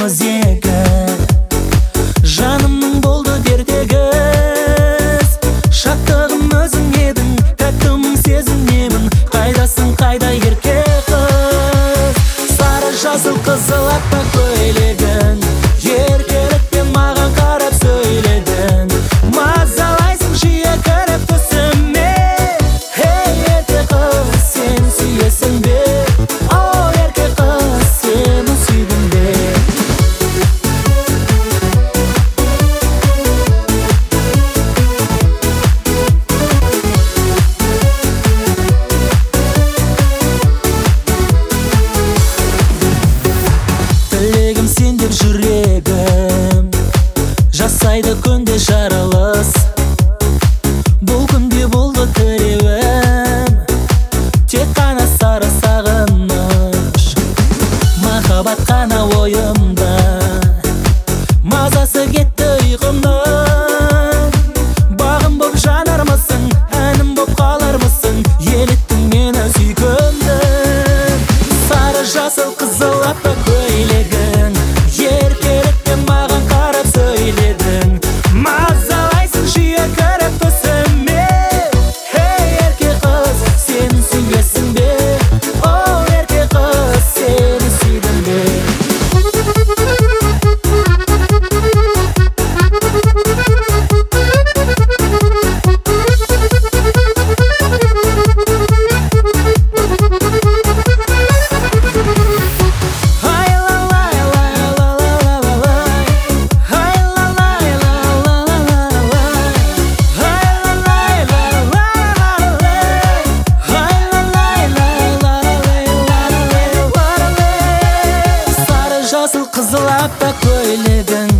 өзегі, жанымның болды дертегіз. Шаттығым өзің едің, тәттімін сезінемін. Қайдасың, қайда ерке қыз? Сары жасыл қызыл аппақ көйлегің, еркелікпен маған қарап сөйледің. Мазалайсың жиі кіріп түсіме. Ей ерке қыз, сен сүйесің бе? О ерке қыз, сені сүйдім бе? Тілегім сен деп жүрегім, жасайды күнде жарылыс. Бұл күнде болды тіреуім, тек қана сары сағыныш. Махаббат қана ойымда, мазасы кетті ұйқымның. Бағым боп жанармысың, әнім боп қалармысың, елеттің мені сүйкімді. Сары жасыл қызыл аппақ көйлегің, еркелікпен маған қарап сөйледің. Мазалайсың жиі кіріп түсіме. Ей ерке қыз, сен сүйесің бе? О ерке қыз, сені сүйдім бе? Сары жасыл қызыл аппақ көйлегің,